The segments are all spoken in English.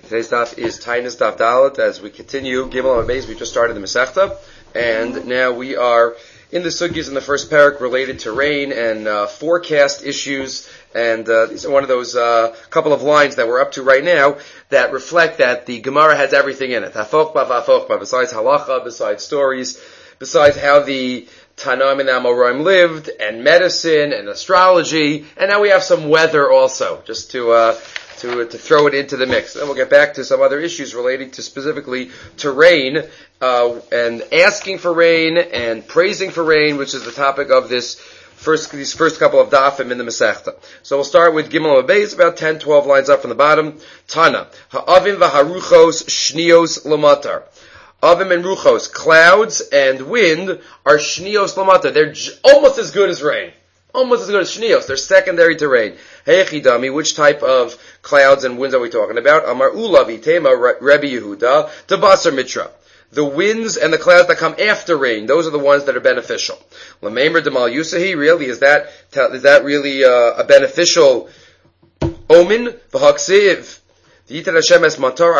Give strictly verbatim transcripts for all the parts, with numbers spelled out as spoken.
Today's daf is Tainis Daf Dalet. As we continue Gimel and Beis, we just started the Masechta, and now we are in the sugyas in the first parak related to rain and uh, forecast issues. And uh, these are one of those uh, couple of lines that we're up to right now that reflect that the Gemara has everything in it. Hafochba v'afochba, besides halacha, besides stories, besides how the Tanaim and Amoraim lived, and medicine, and astrology, and now we have some weather also, just to uh, to to throw it into the mix. Then we'll get back to some other issues relating to specifically to rain, uh, and asking for rain, and praising for rain, which is the topic of this first these first couple of dafim in the Masechta. So we'll start with Gimel Beis, about ten, twelve lines up from the bottom. Tana, ha'avim v'haruchos shnios lamatar. Avim and ruchos, clouds and wind, are shnios lamata. They're j- almost as good as rain. Almost as good as shnios. They're secondary to rain. Heichidami, which type of clouds and winds are we talking about? Amar ulavi tema Rebbe Yehuda, tabasar mitra. The winds and the clouds that come after rain, those are the ones that are beneficial. Lamemer demal yusahi, really, is that, is that really uh, a beneficial omen? V'haksiv. Hashem will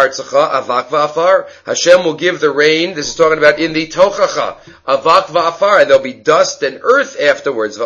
give the rain. This is talking about in the tochacha, avak va'afar, and there'll be dust and earth afterwards.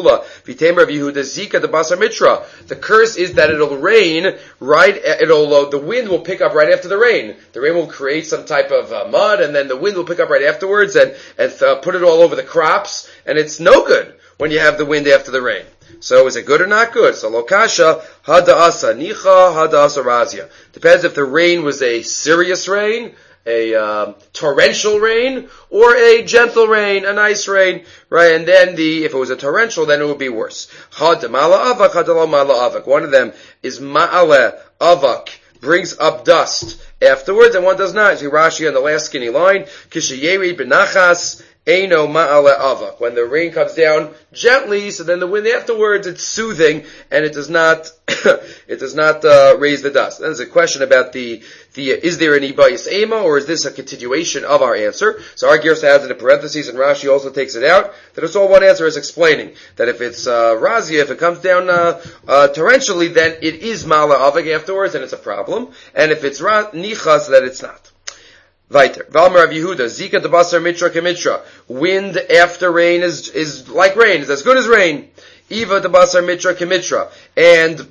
The curse is that it'll rain right. It'll uh, the wind will pick up right after the rain. The rain will create some type of uh, mud, and then the wind will pick up right afterwards and and uh, put it all over the crops. And it's no good when you have the wind after the rain. So is it good or not good? So lokasha hada'asa nicha hada'asa razia. Depends if the rain was a serious rain, a um, torrential rain, or a gentle rain, a nice rain, right? And then the if it was a torrential, then it would be worse. Hadamala avak hadalo mala avak. One of them is ma'ale avak, brings up dust afterwards, and one does not. See Rashi on the last skinny line, kishayeri benachas. Eino ma'ale avak. When the rain comes down gently, so then the wind afterwards, it's soothing, and it does not, it does not, uh, raise the dust. There's a question about the, the, uh, is there an ibayis ema, or is this a continuation of our answer? So our Gersa has it in parentheses, and Rashi also takes it out, that it's all one answer is explaining, that if it's, uh, razia, if it comes down, uh, uh, torrentially, then it is ma'ale avak afterwards, and it's a problem, and if it's ra- nichas, then it's not. Weiter. Valmer Rav Yehuda, Zika de Basar Mitra Kemitra. Wind after rain is, is like rain, is as good as rain. Eva de Basar Mitra Kemitra. And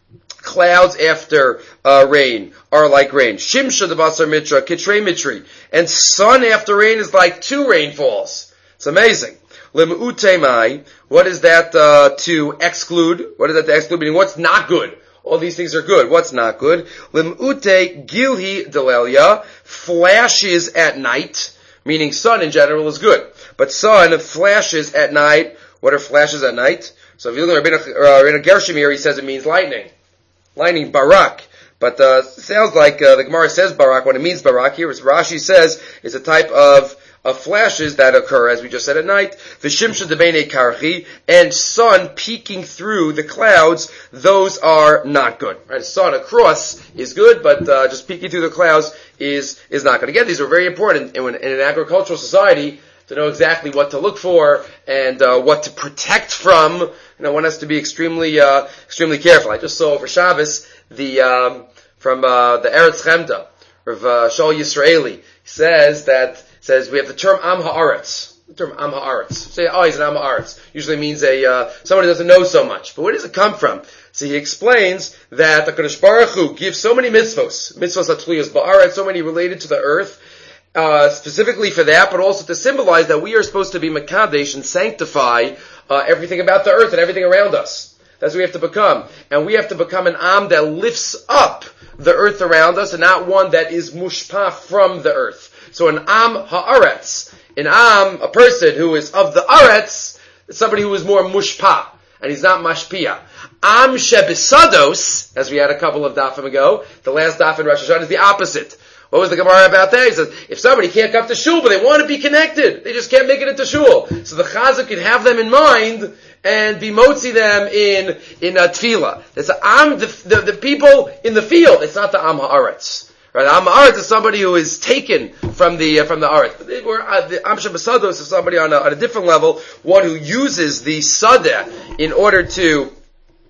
clouds after uh, rain are like rain. Shimsha de Basar Mitra Kitre Mitri. And sun after rain is like two rainfalls. It's amazing. Lim'ute mai. What is that uh, to exclude? What is that to exclude? Meaning what's not good? All these things are good. What's not good? Lim'ute gilhi delelia, flashes at night, meaning sun in general is good. But sun flashes at night. What are flashes at night? So if you look at Rabbeinu Gershom here, he says it means lightning. Lightning, barak. But uh sounds like uh, the Gemara says barak when it means barak. Here, as Rashi says, is a type of of flashes that occur, as we just said, at night. V'shimsha debeinei karchi, and sun peeking through the clouds, those are not good. Right? Sun across is good, but uh, just peeking through the clouds is is not good. Again, these are very important in, in an agricultural society to know exactly what to look for and uh, what to protect from. You know, one has to be extremely uh, extremely careful. I just saw over Shabbos the um, from uh, the Eretz Chemda of uh, Shaul Yisraeli. He says that. Says we have the term Am Haaretz. The term Am Haaretz. Say, oh, he's an Am Haaretz. Usually means a uh, someone who doesn't know so much. But where does it come from? So he explains that the Kadosh Baruch Hu gives so many mitzvos, mitzvos atliyos ba'aretz, so many related to the earth, uh, specifically for that, but also to symbolize that we are supposed to be mekadesh and sanctify uh, everything about the earth and everything around us. That's what we have to become, and we have to become an Am that lifts up the earth around us, and not one that is mushpa from the earth. So an Am Haaretz, an Am, a person who is of the Aretz, is somebody who is more mushpa, and he's not mashpia. Am shebesados, as we had a couple of dafim ago, the last daf in Rosh Hashanah is the opposite. What was the Gemara about that? He says, if somebody can't come to shul, but they want to be connected, they just can't make it into shul. So the chazak can have them in mind and be motzi them in in a tefillah. It's a Am, the, the, the people in the field. It's not the Am Haaretz. Right, Am Haaretz is somebody who is taken from the uh, from the Aretz. But they were, uh, the Am Shebesados is somebody on a, on a different level, one who uses the Sadeh in order to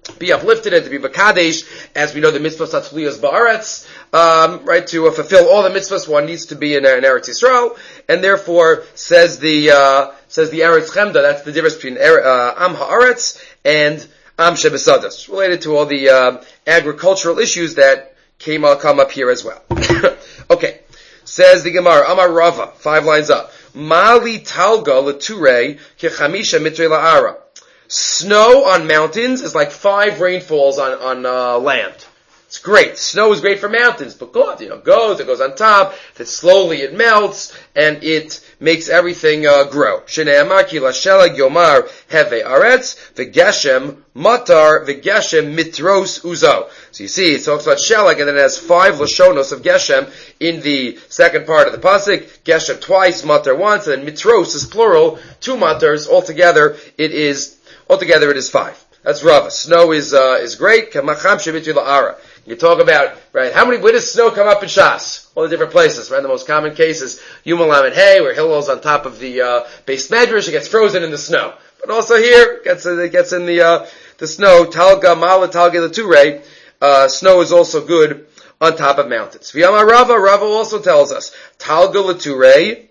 be uplifted and to be Bakadesh, as we know the mitzvah Tatzliyas Ba'aretz, um, right, to uh, fulfill all the mitzvahs, one needs to be in, uh, in Eretz Yisrael, and therefore, says the, uh, says the Eretz Chemda, that's the difference between uh, Am Ha'aretz and Am Shebesadas, related to all the, uh, agricultural issues that came, uh, come up here as well. Okay. Says the Gemara, Amar Rava, five lines up. Mali talga l'turei kechamisha mitre la'ara. Snow on mountains is like five rainfalls on, on, uh, land. It's great. Snow is great for mountains, but God, you know, goes, it goes on top, then slowly it melts, and it makes everything, uh, grow. Shne'amar ki lashelag yomar heve aretz, v'geshem matar, v'geshem mitros uzo. So you see, it talks about shelag, and then it has five lashonos of geshem in the second part of the pasuk. Geshem twice, matar once, and then mitros is plural, two matars, altogether it is Altogether, it is five. That's Rava. Snow is uh, is great. You talk about, right, how many, where does snow come up in Shas? All the different places, right? The most common case is Yumalam and Hay, where Hillel's on top of the uh, base medrash, it gets frozen in the snow. But also here, it gets, it gets in the uh, the snow. Talga mala talga l'turei. Uh, snow is also good on top of mountains. V'yama Rava, Rava also tells us, talga l'turei,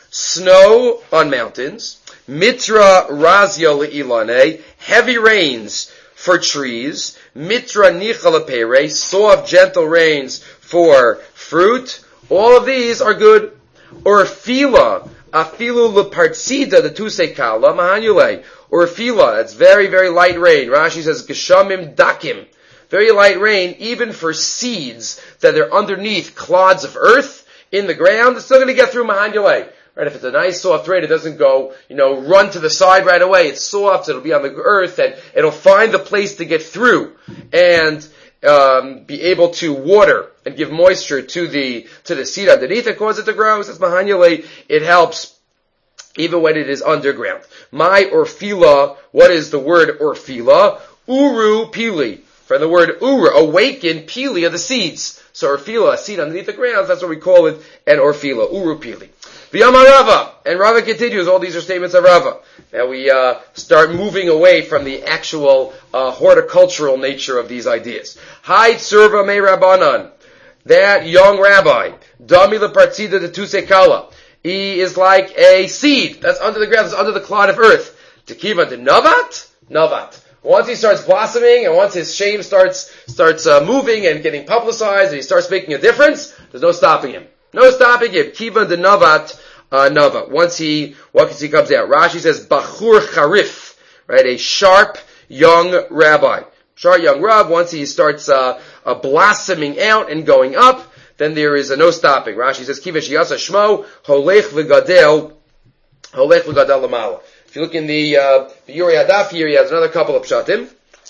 snow on mountains. Mitra razia le'ilane, heavy rains for trees. Mitra nicha lepere, soft, gentle rains for fruit. All of these are good. Or fila, afilu lepartzida, the tusekala, mahanyule. Or fila, it's very, very light rain. Rashi says, geshamim dakim. Very light rain, even for seeds that are underneath clods of earth in the ground. It's still going to get through mahanyule. Right, if it's a nice soft rain, it doesn't go, you know, run to the side right away. It's soft, it'll be on the earth, and it'll find the place to get through and um, be able to water and give moisture to the to the seed underneath and cause it to grow. Says Mahanyale, it helps even when it is underground. My orfila, what is the word orfila? Uru pili. From the word uru, awaken, pili are the seeds. So orfila, a seed underneath the ground, that's what we call it, an orfila, uru pili. V'yama Rava, and Rava continues, all these are statements of Rava. Now we uh, start moving away from the actual uh, horticultural nature of these ideas. Hai Tzurva me Rabbanan, that young rabbi, Dami lepartzida de tusekala, he is like a seed that's under the ground, that's under the clod of earth. Tekiva de navat, navat. Once he starts blossoming, and once his shame starts starts uh, moving and getting publicized, and he starts making a difference, there's no stopping him. No stopping him. Kiva de navat, uh, nava. Once he, once he comes out. Rashi says, Bachur Charif, right? A sharp, young rabbi. Sharp, young rab. Once he starts, uh, uh, blossoming out and going up, then there is a no stopping. Rashi says, Kiva shiyasa shmo, holech v'gadel, holech v'gadel lamala. If you look in the, uh, the Yuri Hadaf here, he has another couple of pshatim,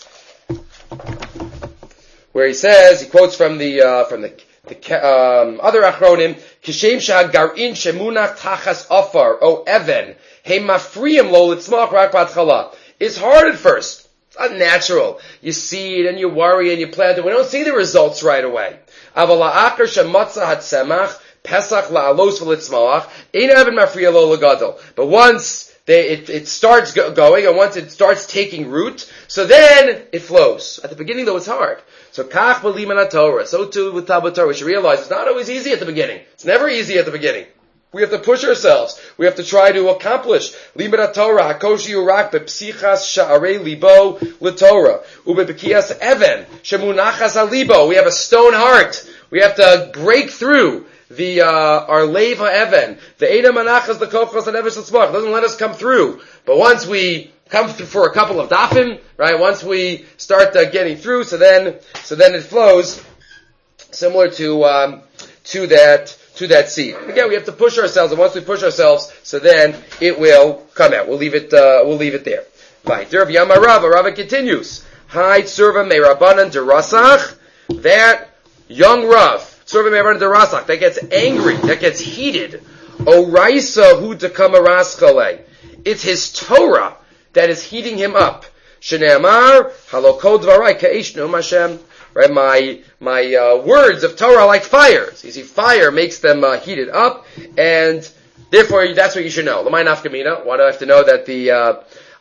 where he says, he quotes from the, uh, from the, The um, other achronim, kishem shagarin shemunach tachas afar o even he mafriyim lo litzmach rak b'atchala. It's hard at first. It's unnatural. You see it and you worry and you plant it. We don't see the results right away. Aval la'achar shematza hatsemach pesach la'alos v'litzmach ein even mafriya lo legadol. But once they, it, it starts go, going and once it starts taking root, so then it flows. At the beginning, though, it's hard. So kach b'liman Torah. So too with Talmud Torah. We should realize it's not always easy at the beginning. It's never easy at the beginning. We have to push ourselves. We have to try to accomplish. Liman Torah hakoshi urak bepsichas sha'arei libo l'Torah ubebekias even shemunachas alibo. We have a stone heart. We have to break through the uh, our leiv ha'even. The eina manachas the kofchas and evesh l'tzmach doesn't let us come through. But once we come through for a couple of dafim, right? Once we start uh, getting through, so then, so then it flows, similar to um, to that to that seed. Again, we have to push ourselves, and once we push ourselves, so then it will come out. We'll leave it. Uh, we'll leave it there. Right. Rav Yama Rava. Rava continues. Hi, Tzurva me Rabbanan derasach. That young Rav, Tzurva me Rabbanan derasach, that gets angry, that gets heated. Oraisa hu dekama raschale. It's his Torah that is heating him up. Shneamar halokod dvarai ka'ishnu Hashem. Right, my my uh, words of Torah are like fire. So you see, fire makes them uh, heated up, and therefore that's what you should know. L'may nafka mina. Why do I have to know that the uh,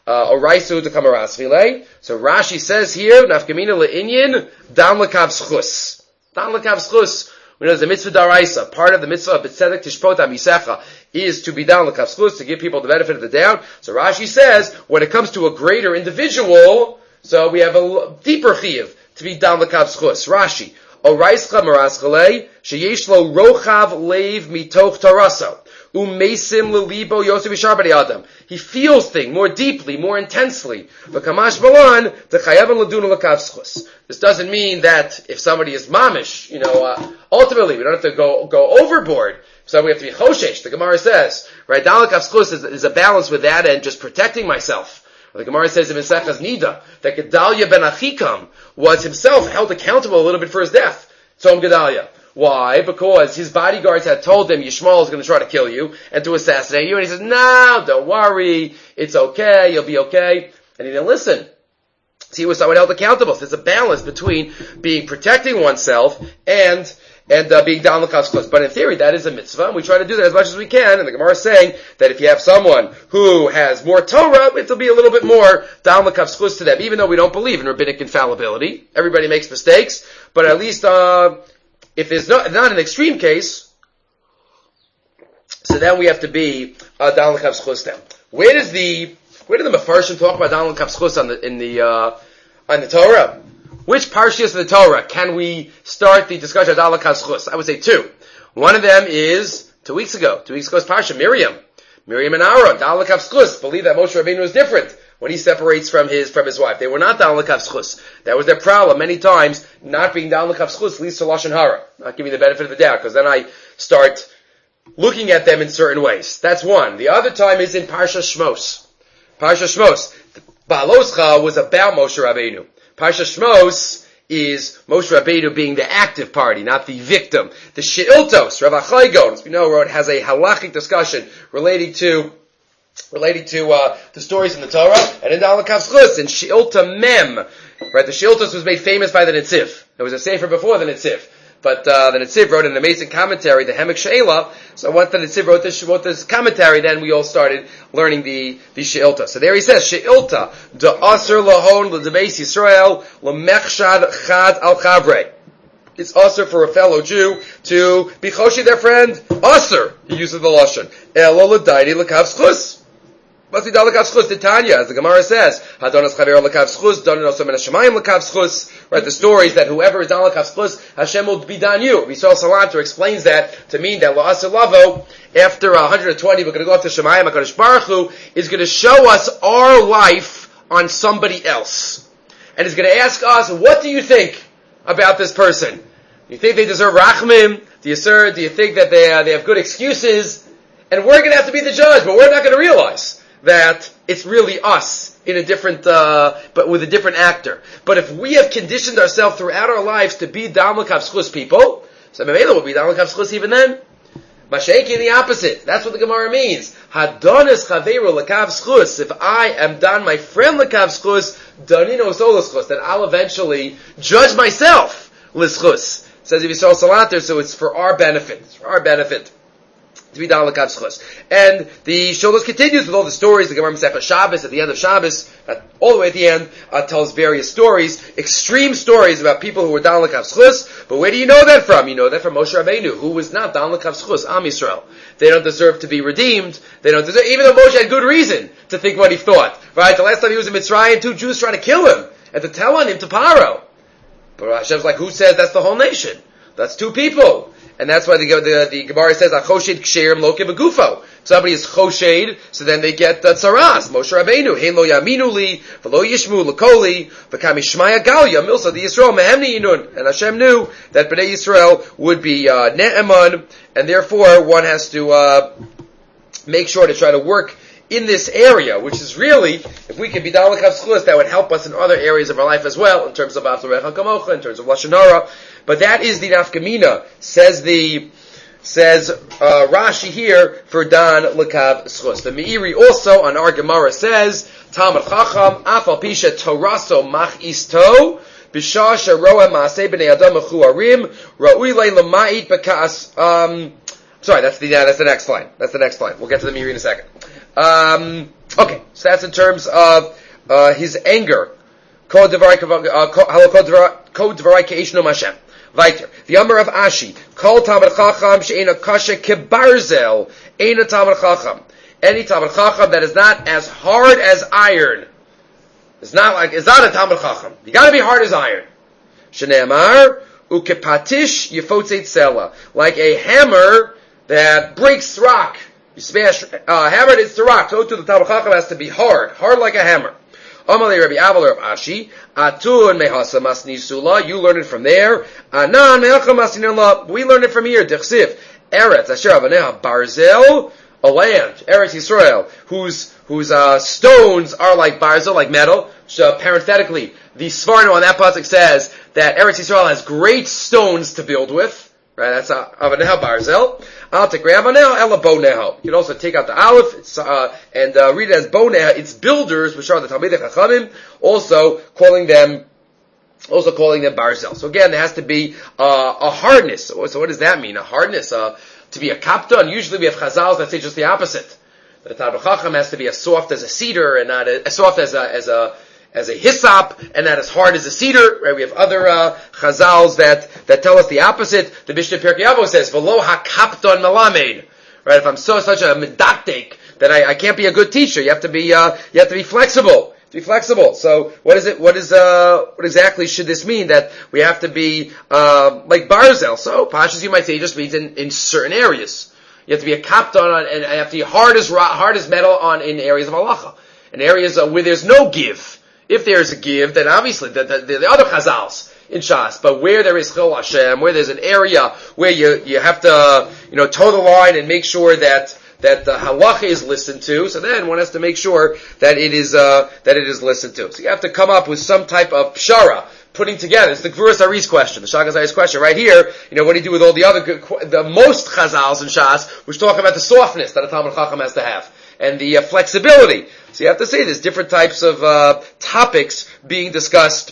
Oraisu to kamarasvile. So Rashi says here, nafkamina le'inyin, dam lekav schus. Dam lekav schus. We know the mitzvah daraisa, part of the mitzvah of B'tzedek Tishpot Amisecha, is to be down l'kav schus, to give people the benefit of the doubt. So Rashi says, when it comes to a greater individual, so we have a deeper chiyuv to be down l'kav schus. Rashi, Oraischa maraschalei, sheyesh lo rochav leiv mitoch taraso, umesim lelibo yosef yishar b'nei adam. He feels things more deeply, more intensely. V'kamash balan, t'chayavan l'dun l'kav schus. This doesn't mean that if somebody is mamish, you know, uh, ultimately we don't have to go go overboard. So we have to be choshesh. The Gemara says, right, down l'kav schus is, is a balance with that and just protecting myself. The Gemara says in Mesechas Nida that Gedalia ben Achikam was himself held accountable a little bit for his death. Tzom Gedalia. Why? Because his bodyguards had told him Yishmael is going to try to kill you and to assassinate you, and he says, "No, don't worry, it's okay, you'll be okay." And he didn't listen. So he was someone held accountable. So there's a balance between being protecting oneself and and uh, being down l'kav schus. But in theory, that is a mitzvah, and we try to do that as much as we can. And the Gemara is saying that if you have someone who has more Torah, it'll be a little bit more down l'kav schus to them, even though we don't believe in rabbinic infallibility. Everybody makes mistakes, but at least uh, if there's not, not an extreme case, so then we have to be uh, down l'kav schus now. Where does the where do the Mefarshim talk about down l'kav schus on the in the uh, on the Torah? Which parshas of the Torah can we start the discussion of down l'kav schus? I would say two. One of them is two weeks ago. Two weeks ago's parsha, Miriam. Miriam and Aaron, down l'kav schus. Believe that Moshe Rabbeinu is different when he separates from his from his wife. They were not down l'kav schus. That was their problem. Many times, not being down l'kav schus leads to lashon hara. Not giving the benefit of the doubt, because then I start looking at them in certain ways. That's one. The other time is in Parsha Shmos. Parsha Shmos. Baaloscha was about Moshe Rabbeinu. Parsha Shmos is Moshe Rabbeinu being the active party, not the victim. The She'iltos, Rav Achai Gon, as we know, wrote, has a halachic discussion relating to relating to uh, the stories in the Torah, and in the Alakav Schus, in She'ilta Mem, right? The She'iltos was made famous by the Netziv. There was a sefer before the Netziv. But uh, the Netziv wrote an amazing commentary, the Hemek She'ela. So once the Netziv wrote this, wrote this commentary, then we all started learning the, the She'ilta. So there he says, She'ilta, Da'asr lahon l'debeis Yisrael, l'mechshad chad al chavre. It's asr for a fellow Jew to be choshi their friend. Asr, he uses the lashon. Elo l'daidi l'kav schus. Must be dal l'kav schus, Titania, as the Gemara says. Hadonas chaver l'kav schus, donin also min hashemayim l'kav schus. Right, the stories that whoever is dal l'kav schus, Hashem will be done you. Yisrael Salanter explains that to mean that la'asr lavo, after one hundred twenty, we're going to go up to Shemayim, HaKadosh Baruch Hu is going to show us our life on somebody else. And he's going to ask us, what do you think about this person? Do you think they deserve rachmim? Do you, sir, do you think that they uh, they have good excuses? And we're going to have to be the judge, but we're not going to realize that it's really us in a different, uh, but with a different actor. But if we have conditioned ourselves throughout our lives to be dam l'kav schus people, so Mamela will be dam l'kav schus even then. Mashayki the opposite. That's what the Gemara means. Hadonis chaveru l'kav schus. If I am done my friend l'kav schus, donino so l'schus, then I'll eventually judge myself l'schus. Says if you saw Salater, so it's for our benefit. It's for our benefit to be down l'kav schus. And the Sholos continues with all the stories. The Gemara Masechah Shabbos at the end of Shabbos, uh, all the way at the end, uh, tells various stories, extreme stories about people who were down l'kav schus. But where do you know that from? You know that from Moshe Rabbeinu, who was not down l'kav schus, Am Yisrael. They don't deserve to be redeemed. They don't deserve, even though Moshe had good reason to think what he thought. Right? The last time he was in Mitzrayim, two Jews tried to kill him and to tell on him to Paro. But Hashem's like, who says that's the whole nation? That's two people. And that's why the, the, the Gemara says, Achoshed ksherim lo kebegufo. Somebody is choshed, so then they get uh, tzaras. Moshe Rabbeinu, hein lo yaminu li, v'lo yishmu l'koli, v'kam yishmaya galia, milsa the Yisrael, mehemni yinun. And Hashem knew that Bnei Yisrael would be uh, ne'eman, and therefore one has to uh, make sure to try to work in this area, which is really, if we can be dal l'kav schus, that would help us in other areas of our life as well, in terms of Avtarecha Kamocha, in terms of Lashon Hara. But that is the nafkamina, says the, says uh, Rashi here, for dan l'kav schus. The Meiri also, on our Gemara, says, Talmud Chacham, afal pisha toraso mach isto, b'shah sheroa ma'aseh b'nei adam mechuarim, ra'ui lei l'ma'it b'kas, um, sorry, that's the, uh, that's the next line. That's the next line. We'll get to the Meiri in a second. Um, Okay, so that's in terms of uh, his anger. Kod Dvarai Ke'ishno Mashem. Weiter. The Amar of Ashi. Kol Talmid Chacham she'ena kasha kebarzel. Eina Talmid Chacham. Any Talmid Chacham that is not as hard as iron. It's not like, it's not a Talmid Chacham. You gotta be hard as iron. Shneamar, ukepatish yifotze tzela. Like a hammer that breaks rock. You smash, uh, hammer it's the rock. So too the Talmid Chacham has to be hard. Hard like a hammer. Amalei Rabbi Abel Rabbi Ashi, Atun mehasa masni sula. You learn it from there. Anan mehacha masni la. We learn it from here. Dechsiv. Eretz asher avaneha barzel. A land, Eretz Yisrael, whose whose uh, stones are like barzel, like metal. So parenthetically, the Sforno on that pasuk says that Eretz Yisrael has great stones to build with. Right, that's uh, avaneha barzel. I'll take avaneha ela boneha. You can also take out the aleph it's, uh, and uh, read it as boneha. It's builders, which are the Talmidei Chachamim, also calling them. Also calling them barzel. So again, there has to be uh, a hardness. So, so what does that mean? A hardness. Uh, To be a kapton, usually we have chazals that say just the opposite. The Talmid Chacham has to be as soft as a cedar and not as, as soft as a as a as a hyssop and not as hard as a cedar. Right? We have other uh, chazals that that tell us the opposite. The Mishnah Pirkei Avos says, "V'lo hakapton melamed." Right? If I'm so such a medaktek that I, I can't be a good teacher, you have to be uh, you have to be flexible. Be flexible. So, what is it? What is uh? What exactly should this mean? That we have to be uh, like barzel. So, pashas you might say, it just means in, in certain areas. You have to be a kapton on, and you have to be hard as hard as metal on in areas of halacha, in areas uh, where there's no give. If there's a give, then obviously the the, the, the other chazals in Shas. But where there is chil Hashem, where there's an area where you you have to you know toe the line and make sure that. that the halacha is listened to, so then one has to make sure that it is, uh, that it is listened to. So you have to come up with some type of pshara, putting together. It's the Gvuras Ari's question, the Shagas Ari's question. Right here, you know, what do you do with all the other good, the most chazals in Shas, which talk about the softness that a Talmid Chacham has to have, and the uh, flexibility. So you have to say there's different types of, uh, topics being discussed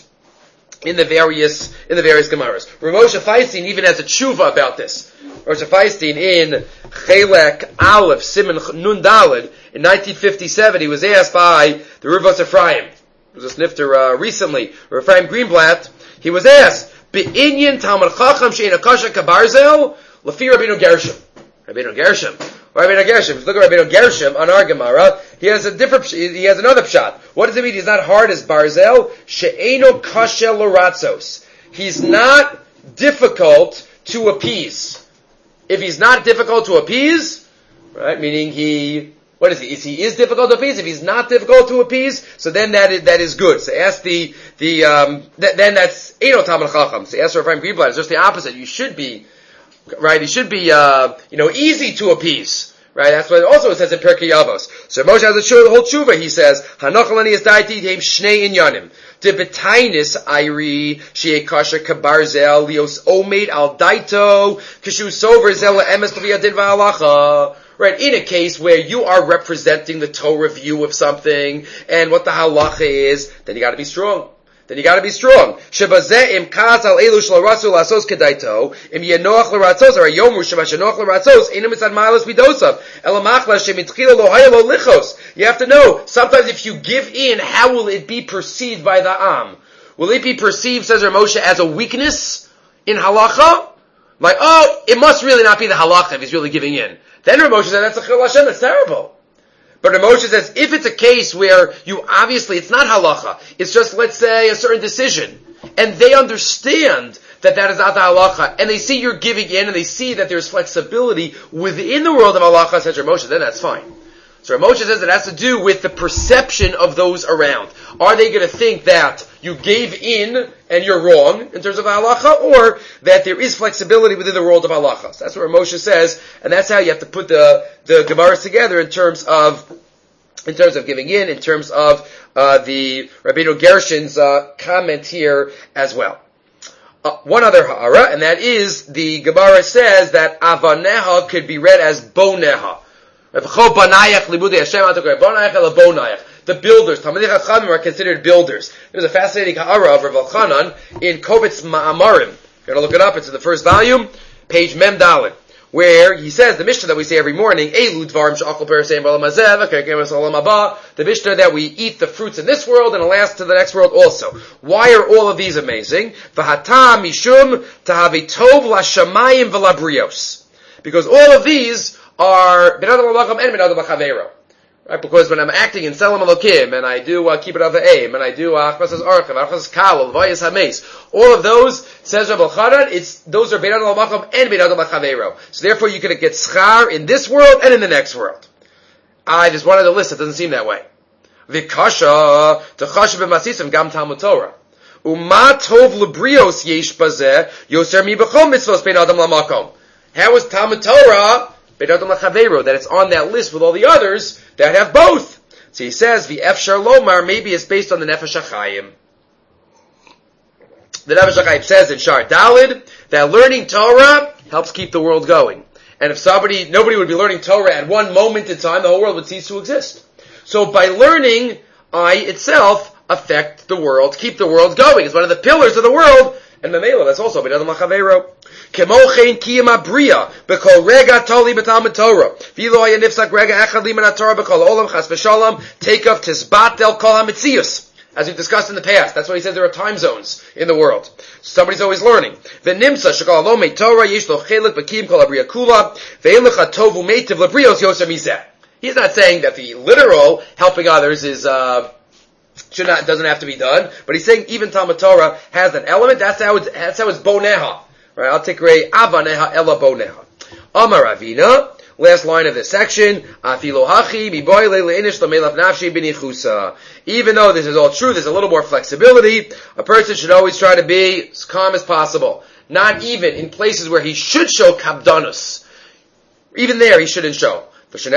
in the various, in the various Gemaras. Rav Moshe Feinstein even has a tshuva about this. Rav Moshe Feinstein in Chelek Aleph Siman Nun Daled in nineteen fifty-seven, he was asked by the Ruvos Ephraim, who was a snifter uh, recently, Rav Ephraim Greenblatt, he was asked, Be'inyan Talmid Chacham she'ena kasha kabarzel, Lefi Rabbeinu Gershom. Rabbeinu Gershom. Rabbeinu Gershom. If you look at Rabbeinu Gershom on our Gemara, he has a different, he has another pshat. What does it mean? He's not hard as barzel. She'eno kasha l'ratzos. He's not difficult to appease. If he's not difficult to appease, right, meaning he, what is he? Is he is difficult to appease? If he's not difficult to appease, so then that is, that is good. So ask the, the, um, th- then that's Eino Talmid Chacham. So ask Rav Ephraim Greenblatt, it's just the opposite. You should be, right, he should be, uh, you know, easy to appease. Right, that's what also it says in Pirkei Avos. So Moshe has a whole tshuva, he says, Hanochalani is daiti teim shnei inyanim. De betainis airi, shei kasha kabarzel, lios omeid al daito, kashu sover zel emes taviyadin va'alacha. Right, in a case where you are representing the Torah view of something, and what the halacha is, then you gotta be strong. Then you gotta be strong. Shebazeh im kas al elu shlo ratzu lasos kedaito, im yenoach l'ratzos, or yomu sheba shenoach l'ratzos, inu mitzad ma'alos midosav, elamachla shemitchila lo haya lo lichos. You have to know, sometimes if you give in, how will it be perceived by the Am? Will it be perceived, says Rav Moshe, as a weakness in halacha? Like, oh, it must really not be the halacha if he's really giving in. Then Rav Moshe said, that's a chil Hashem, that's terrible. But Rav Moshe says, if it's a case where you obviously, it's not halacha, it's just, let's say, a certain decision, and they understand that that is not the halacha, and they see you're giving in, and they see that there's flexibility within the world of halacha, says Rav Moshe, then that's fine. So Rav Moshe says it has to do with the perception of those around. Are they going to think that you gave in and you're wrong in terms of halacha, or that there is flexibility within the world of halacha? So that's what Rav Moshe says, and that's how you have to put the the Gemaras together in terms of in terms of giving in, in terms of uh, the Rabbeinu Gershon's uh, comment here as well. Uh, one other ha'ara, and that is the Gemara says that avaneha could be read as boneha. The builders, Talmidei Chachamim are considered builders. There's a fascinating ha'ara of Rav Elchanan in Kovitz Ma'amarim. You're going to look it up. It's in the first volume, page Mem Daled. where he says, the Mishnah that we say every morning, the Mishnah that we eat the fruits in this world and it'll last to the next world also. Why are all of these amazing? Because all of these are right, because when I'm acting in Selam Elokim, and I do uh, Kibbut Avayim, and I do Achmasas Archiv, Achmasas Kalal, Vayas HaMeis, all of those, says Rabbi Elchanan, it's, those are Bein Adol HaMacham and Bein Adol HaChavero. So therefore you can get schar in this world and in the next world. I just wanted to list, it doesn't seem that way. Vikasha, Techasha B'Masisim, Gam Talmud Torah. Uma Tov Lebrios Yesh Bazeh, Yoser Mi B'chol Mitzvos Bein Adam LaMakom. How is Talmud Torah Bein Adam LaChavero, that it's on that list with all the others that have both? So he says, the Efshar Lomar, maybe it's based on the Nefesh HaChaim. The Nefesh HaChaim says in Shar Dalid that learning Torah helps keep the world going. And if somebody, nobody would be learning Torah at one moment in time, the whole world would cease to exist. So by learning, I itself affect the world, keep the world going. It's one of the pillars of the world. And Mamela, that's also Bein Adam LaChavero. Kemochein kiyam abriya b'kol rega toli b'talmud Torah v'lo haya nifsak rega echad liman haTorah b'kol olam chas v'shalom take of tisbatel kol hamitzius. As we've discussed in the past, that's why he says there are time zones in the world. Somebody's always learning. V'nimsa shekol alomei Torah yesh lo chelik b'kiyam kol abriya kula ve'en lecha tov u'meitiv lebrios yoser mizeh. He's not saying that the literal helping others is uh should not doesn't have to be done, but he's saying even Talmud Torah has an element. That's how it's that's how it's boneha. Right, I'll take Rei Avaneha Ela Boneha. Amar Ravina, last line of this section, Afilo Hachi, Miboyle Leinish Lamelav Nafshi Binichusa. Even though this is all true, there's a little more flexibility. A person should always try to be as calm as possible. Not even in places where he should show kabdanus. Even there he shouldn't show.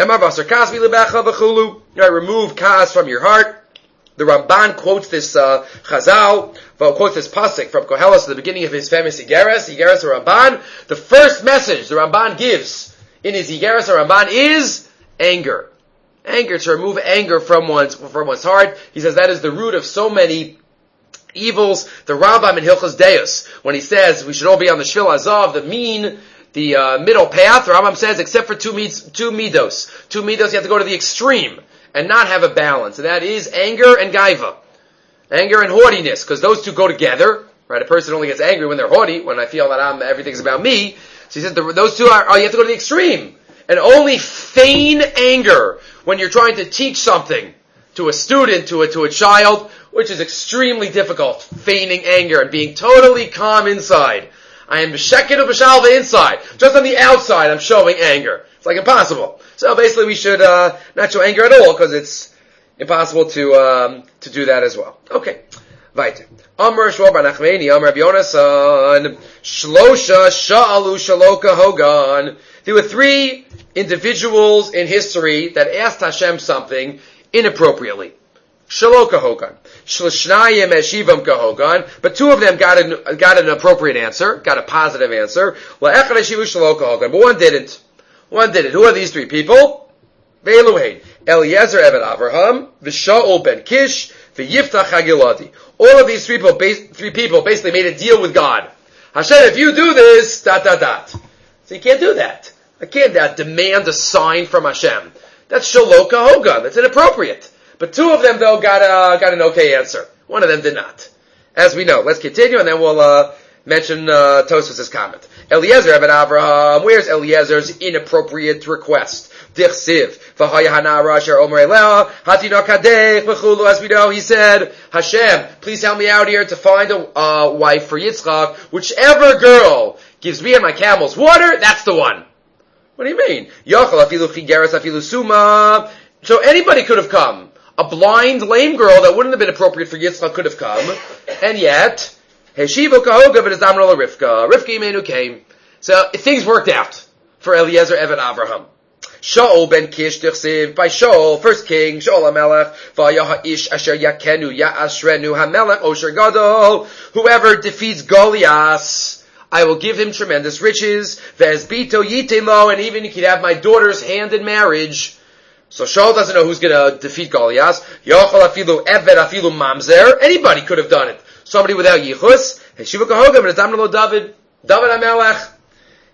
Right, remove kas from your heart. The Ramban quotes this uh, Chazal, quotes this pasuk from Koheles at the beginning of his famous Igeres, Igeres Ramban. The first message the Ramban gives in his Igeres Ramban is anger. Anger, to remove anger from one's from one's heart. He says that is the root of so many evils. The Rambam in Hilchos Deos, when he says we should all be on the Shvil Azav, the mean, the uh, middle path, the Rambam says except for two, mids, two midos. Two midos, you have to go to the extreme and not have a balance. And that is anger and gaiva. Anger and haughtiness, because those two go together. Right? A person only gets angry when they're haughty, when I feel that I'm, everything's about me. So he says the, those two are, oh, you have to go to the extreme. And only feign anger when you're trying to teach something to a student, to a, to a child, which is extremely difficult. Feigning anger and being totally calm inside. I am b'sheket u'b'shalva inside. Just on the outside, I'm showing anger. It's like impossible. So basically we should uh, not show anger at all, because it's impossible to um, to do that as well. Okay. Weiter. Amr Shmuel bar Nachmani, Amr Rabbi Yonasan, Shlosha Sha'alu Shaloka Hogan. There were three individuals in history that asked Hashem something inappropriately. Shaloka Hogan. Shloshnayim Eshivam Kahogan. But two of them got an, got an appropriate answer, got a positive answer. La'echad Eshivu Shaloka Hogan. But one didn't. One did it. Who are these three people? Ve'eluhain. Eliezer Eved Avraham, V'Shaul Ben Kish, V'Yiftach Hagiladi. All of these three people, three people basically made a deal with God. Hashem, if you do this, dot, dot, dot. So you can't do that. I can't uh, demand a sign from Hashem. That's Shaloka Hogan. That's inappropriate. But two of them, though, got, uh, got an okay answer. One of them did not. As we know. Let's continue, and then we'll uh, mention uh, Tosfos' comment. Eliezer Eved Avraham, where's Eliezer's inappropriate request? Dichsiv, v'haya hanara asher omer eleh, hatina kadech v'chulu, as we know, he said, Hashem, please help me out here to find a uh, wife for Yitzchak. Whichever girl gives me and my camels water, that's the one. What do you mean? Yochel afilu chigeres afilu suma. So anybody could have come. A blind, lame girl that wouldn't have been appropriate for Yitzchak could have come, and yet, Heshivu kahoga v'nizamro Rivka. Rivka Imenu came. So things worked out for Eliezer Eved Avraham. Shaul ben Kish dichsiv, by Shaul, first king, Shaul HaMelech, v'ayah ish asher yakenu ya'ashrenu HaMelech osher gadol. Whoever defeats Goliath, I will give him tremendous riches. V'ezbito yitelo, and even he could have my daughter's hand in marriage. So Shaul doesn't know who's going to defeat Goliath. Yochel afilu Eved afilu mamzer. Anybody could have done it. Somebody without yichus. Heshiva kahogam v'nizamro lo David. David HaMelech.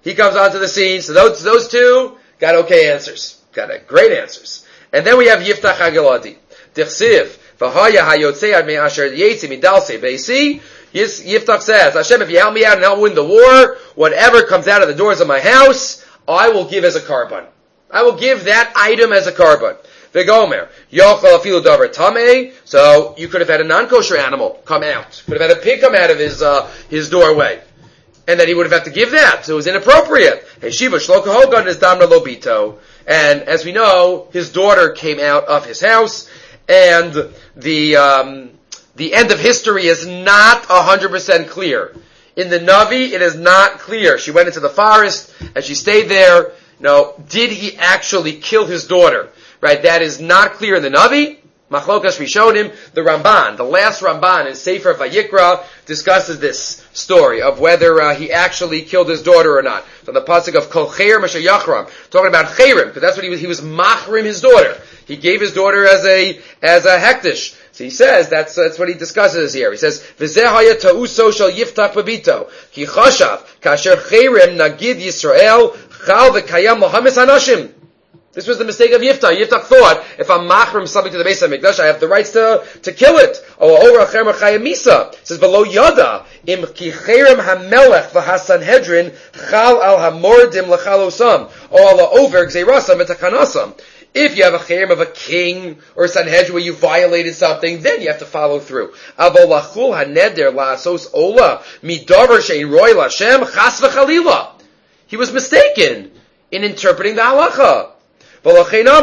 He comes onto the scene. So those those two got okay answers. Got a great answers. And then we have Yiftach HaGiladi. Tichsiv, v'haya hayotzei ad me'asher yetzi midalse beisi. Yiftach says, Hashem, if you help me out and help win the war, whatever comes out of the doors of my house, I will give as a carbon. I will give that item as a carbon. V'gomer, yochel afilu davar tamei. So you could have had a non-kosher animal come out. Could have had a pig come out of his uh, his doorway. And then he would have had to give that. So it was inappropriate. Heshiva shloka hogan is damna lobito. And as we know, his daughter came out of his house, and the um, the end of history is not a hundred percent clear. In the Navi, it is not clear. She went into the forest and she stayed there. No, did he actually kill his daughter? Right, that is not clear in the Navi. Machlokas, we showed him the Ramban, the last Ramban in Sefer Vayikra discusses this story of whether uh, he actually killed his daughter or not. So the pasuk of Kol Cheir Masha Yachram, talking about Cheirim, because that's what he was. He was machrim his daughter. He gave his daughter as a as a hektish. So he says that's that's what he discusses here. He says V'zeh haya ta'uso shel Yiftach babito ki chashav kasher Cheirim nagid Yisrael chal v'kayam lohamis hanashim. This was the mistake of Yiftach. Yiftach thought, if I'm machrim something to the base of Mikdash, I have the rights to, to kill it. Oh, Ora Cher Machayamisa. It says, V'lo yada, im ki cherem hamelech v'hasanhedrin chal al hamordim l'chalosam. O ala over gzeirasam v'takanasam. If you have a cherem of a king or a sanhedrin where you violated something, then you have to follow through. Avo lachul haneder la'asos ola midavar she'in roy l'Hashem chas v'chalila. He was mistaken in interpreting the halacha. And then he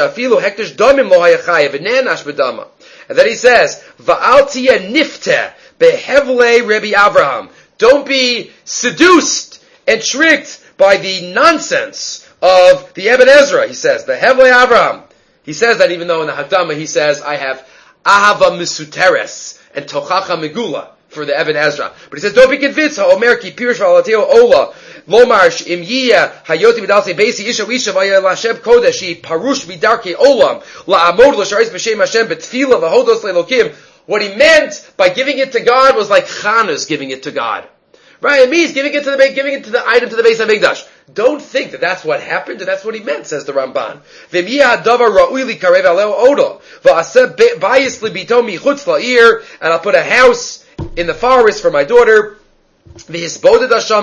says, don't be seduced and tricked by the nonsense of the Eben Ezra, he says, the Hevlei Avraham. He says that even though in the Hadama he says, I have Ahava Misuteres and Tochacha Megula for the Eben Ezra. But he says, don't be convinced, Ha'omer ki pirish v'alateo ola, Lomar im yiyah hayoti midalse beisi isha isha v'ya l'Hashem kodesh hi parush v'darkei olam la'amod l'sharis b'shem Hashem b'tfila v'hodos le'elokim. What he meant by giving it to God was like Chana's giving it to God. Right? It means giving it to the giving it to the item to the base of Mikdash. Don't think that that's what happened, and that's what he meant, says the Ramban. V'im yiyah davar ra'ui likarev aleo odo v'aseh bayis libito michutz la'ir, and I'll put a house in the forest for my daughter. That's the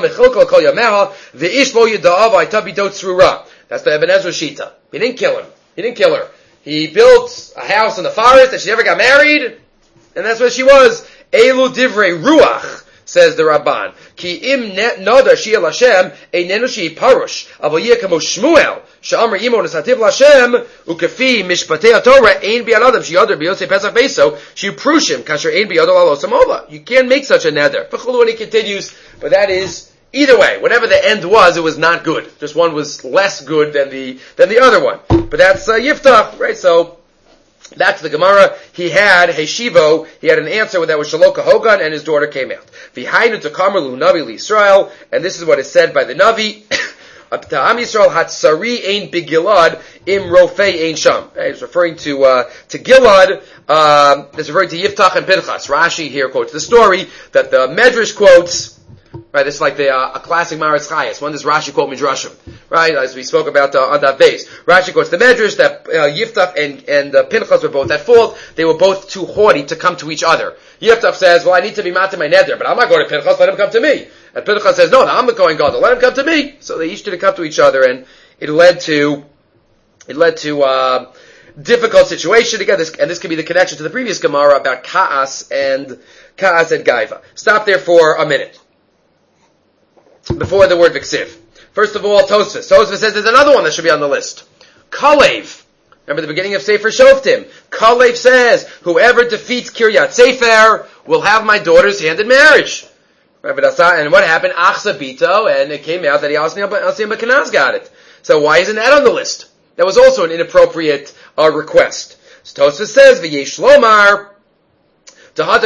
Eben Ezra Shita. He didn't kill him. He didn't kill her. He built a house in the forest and she never got married, and that's what she was. Elu divrei ruach, says the Rabban. Ki im nada shi el Hashem einenu shi parush avoyeh kamo Shmuel she'amar imo nesativ l'Hashem ukefi mishpatei Torah ein bi'aladam she'yadar b'yosei pesach beso she'uprushim kasher ein bi'yadol alos amola. You can't make such a neder. V'chulu, and he continues, but that is either way. Whatever the end was, it was not good. Just one was less good than the than the other one. But that's uh, Yiftach, right? So that's the Gemara. He had Heshivo. He had an answer that was Shaloka Hogan, and his daughter came out. V'hainu tekamer lu Navi l'Yisrael, and this is what is said by the Navi. Ta'am Yisrael hatsari ein b'Gilad im rofei ein sham. He's referring to uh, to Gilad. Um, it's referring to Yiftach and Pinchas. Rashi here quotes the story that the Medrash quotes. Right, it's like the uh, a classic Maris Chayas. When does Rashi quote Midrashim? Right, as we spoke about uh, on that base. Rashi quotes the Medrash that uh, Yiftach and and uh, Pinchas were both at fault. They were both too haughty to come to each other. Yiftach says, "Well, I need to be matir my neder, but I'm not going to Pinchas. Let him come to me." And Pinchas says, "No, no, I'm going God. Let him come to me." So they each didn't come to each other, and it led to it led to uh, difficult situation. Again, this and this can be the connection to the previous Gemara about Kaas and Kaas and Gaiva. Stop there for a minute. Before the word Viksiv. First of all, Tosfos. Tosfos says there's another one that should be on the list. Kalev. Remember the beginning of Sefer Shoftim. Kalev says, whoever defeats Kiryat Sefer will have my daughter's hand in marriage. And what happened? Achsa Bito, and it came out that Yasniel Bakanaz got it. So why isn't that on the list? That was also an inappropriate uh, request. So Tosfos says, V'yesh Lomar, so what he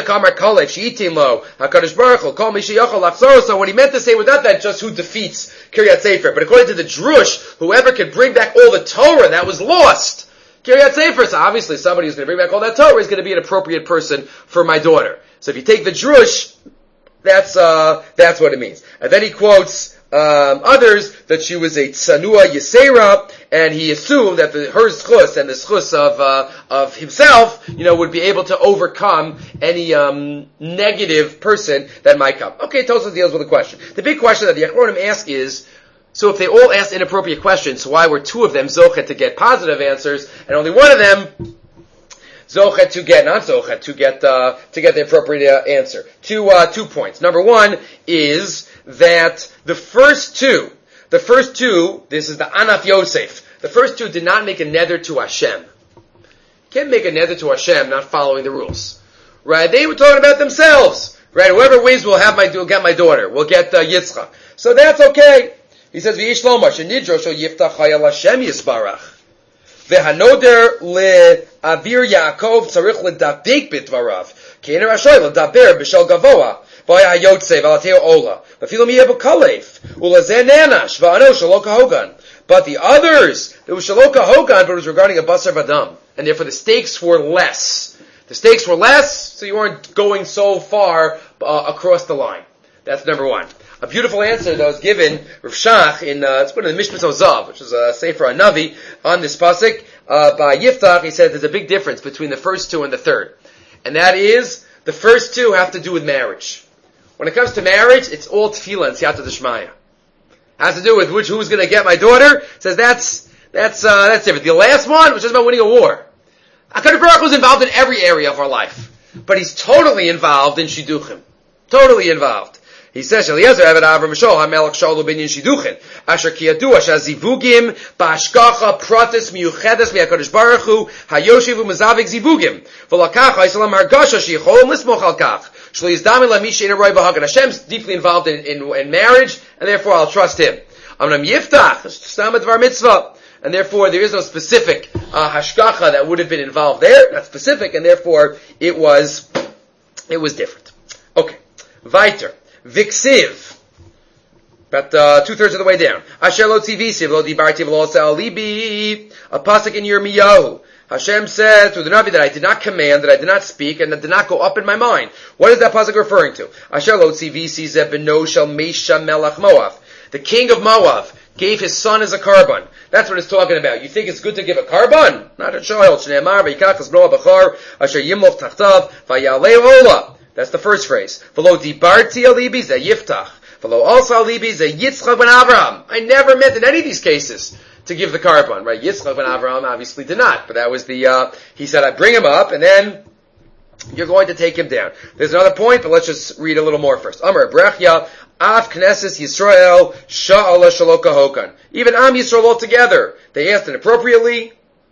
meant to say was not that just who defeats Kiryat Sefer, but according to the Drush, whoever could bring back all the Torah that was lost, Kiryat Sefer, so obviously somebody who's going to bring back all that Torah is going to be an appropriate person for my daughter. So if you take the Drush, that's uh, that's what it means. And then he quotes Um, others that she was a tsanua yisera, and he assumed that the, her schus and the schus of uh, of himself, you know, would be able to overcome any um, negative person that might come. Okay, Tosfos deals with the question. The big question that the Achronim ask is, so if they all asked inappropriate questions, why were two of them zochet to get positive answers, and only one of them zochet to get, not zochet, to get, uh, to get the appropriate uh, answer? Two, uh, two points. Number one is that the first two, the first two, this is the Anaf Yosef, the first two did not make a nether to Hashem. Can't make a nether to Hashem not following the rules. Right? They were talking about themselves. Right? Whoever wins will have my, will get my daughter. Will get, uh, Yitzchak. So that's okay. He says, V'yish Lomar, shenidro shel yiftach hayal Hashem yisbarach. V'hanoder le'avir Yaakov tzarich l'dabek b'dvarav. Ki ener rashoy l'daber b'shel gavoa. V'aya hayotze v'alateo ola. V'afilo miyebu kalef. U'lazeh nanash. V'ano shelo kahogan. But the others, it was shelo kahogan, but it was regarding a basar v'adam. And therefore the stakes were less. The stakes were less, so you weren't going so far uh, across the line. That's number one. A beautiful answer that was given Rav Shach in uh, it's one of the Mishpat Ozav, which is a Sefer Hanavi on this pasuk uh, by Yiftach. He said there's a big difference between the first two and the third, and that is the first two have to do with marriage. When it comes to marriage, it's all tefillah and siyata d'shmaya. Has to do with which who's going to get my daughter. Says that's that's uh, that's different. The last one was just about winning a war. HaKadosh Baruch Hu was involved in every area of our life, but he's totally involved in shidduchim, totally involved. He says, Eliezer Eved Avram Mishol HaMelech Shalu Binyan Shiduchin Asher Ki Yadua Shazivugim Ba'ashkacha Pratis Miyuchedes VeHaKadosh Baruch Hu Hayoshiv U'Mezavik Zivugim V'Lakach HaYisrael Hargasha Sheyicholim Lismoch Al Kach Shlo Yizdami La Mi She'ein Roy B'Hagan. Hashem's deeply involved in, in, in marriage, and therefore I'll trust Him. Amnam Yiftach Stam Dvar Mitzvah, and therefore there is no specific uh, hashkacha that would have been involved there. Not specific, and therefore it was it was different. Okay, Viter. Viksiv, about uh, two-thirds of the way down. Asher lo tivisiv, lo dibarti v'lo libi, a pasuk in Yirmiyahu. Hashem said through the Navi that I did not command, that I did not speak, and that did not go up in my mind. What is that pasuk referring to? Asher lo tivisi ze beno shel Mesha melech Moav. The king of Moav gave his son as a carbon. That's what it's talking about. You think it's good to give a carbon? Not a child. Shneimar v'yikach es bno b'char, asher yimloch tachtav, v'yalei ola. That's the first phrase. V'lo dibarti alibi ze yiftach. V'lo also alibi ze Yitzchak ben Avraham. I never meant in any of these cases to give the carbon, right? Yitzchak ben Avraham obviously did not, but that was the, uh, he said, I bring him up, and then you're going to take him down. There's another point, but let's just read a little more first. Amar Brechya, Av Knesses Yisrael, Sha'ala Shaloka Hokan. Even Am Yisrael altogether, they asked inappropriately.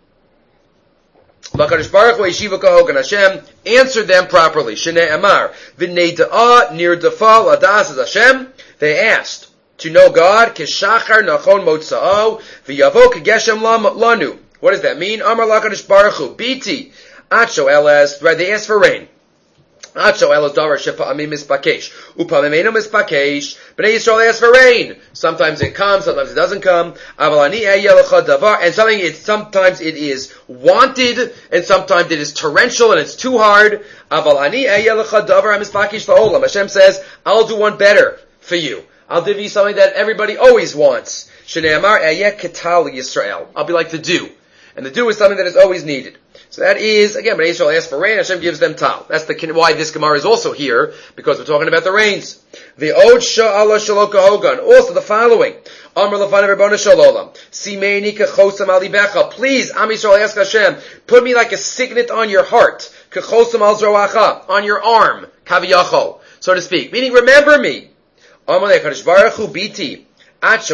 HaKadosh Baruch Hu Yeshiva Kahogan Hashem answered them properly. Shnei Amar V'nei Da'a Nir Dafal Adas Hashem. They asked to know God. Keshachar Nachon Motzao V'Yavo Kegeshem Lanu. What does that mean? Amar HaKadosh Baruch Hu Biti Acho Elas. Right? They asked for rain. Acho Elas Davar Shepa'amim Mispakesh Upamimeno Mispakesh. Bnei Yisrael asked for rain. Sometimes it comes, sometimes it doesn't come. Avalani Eyelecha Davar, and something it sometimes it is wanted, and sometimes it is torrential and it's too hard. Avalani Eyelecha Davar Mispakesh La'olam. Hashem says, I'll do one better for you. I'll give you something that everybody always wants. Shnei Amar Eyeh Ketal Yisrael. I'll be like the dew, and the dew is something that is always needed. So that is, again, when Israel asks for rain, Hashem gives them tal. That's the why this Gemara is also here, because we're talking about the rains. The Od Sha'ala Shaloka Hogan. Also the following. Amr Lefanav Rabbana Shalom. Simeini Kechosam Al Libecha. Please, Am Yisrael, ask Hashem, put me like a signet on your heart. Kechosam Al Zroacha. On your arm. Kaviyachol. So to speak. Meaning, remember me. Amr Lekadosh Baruch Hu Biti. You want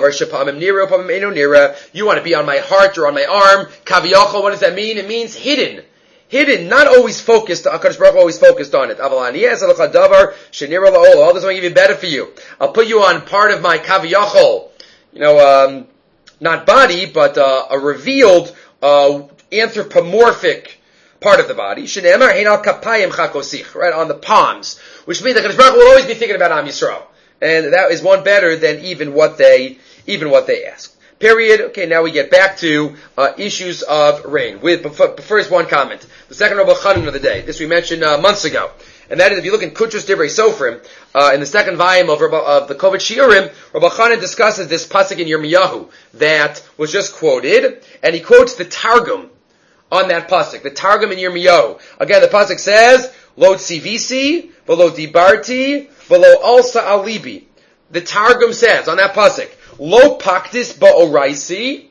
to be on my heart or on my arm. Kaviyachol, what does that mean? It means hidden. Hidden, not always focused. HaKadosh Baruch Hu always focused on it. All this is going to give better for you. I'll put you on part of my kaviyachol. You know, um, not body, but uh, a revealed uh, anthropomorphic part of the body. Right, on the palms. Which means that HaKadosh Baruch Hu will always be thinking about Am Yisrael. And that is one better than even what they, even what they ask. Period. Okay, now we get back to, uh, issues of rain. With, but first one comment. The second Rabbi Chanan of the day. This we mentioned, uh, months ago. and that is if you look in Kutrus Divrei Sofrim, uh, in the second volume of, of the Kovet Shiurim, Rabbi Chanan discusses this pasuk in Yirmiyahu that was just quoted, and he quotes the Targum on that pasuk, the Targum in Yirmiyahu. Again, the pasuk says, Lo tzivisi, v'lo dibarti, v'lo alsa alibi. The Targum says on that pasuk, Lo paktis ba'oraisi,